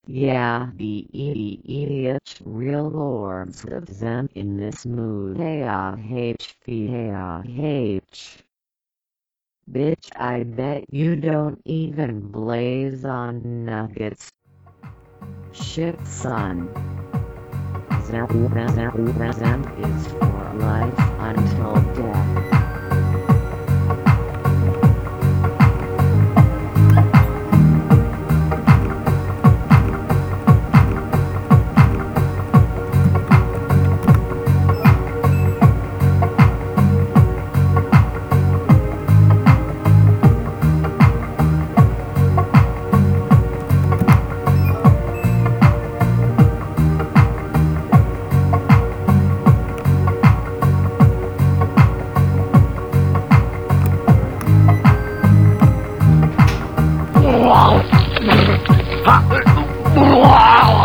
Yeah, the idiots real lords of Zen in this mood. H. Bitch, I bet you don't even blaze on nuggets. Shit, son. Zen is for life until death. Wow!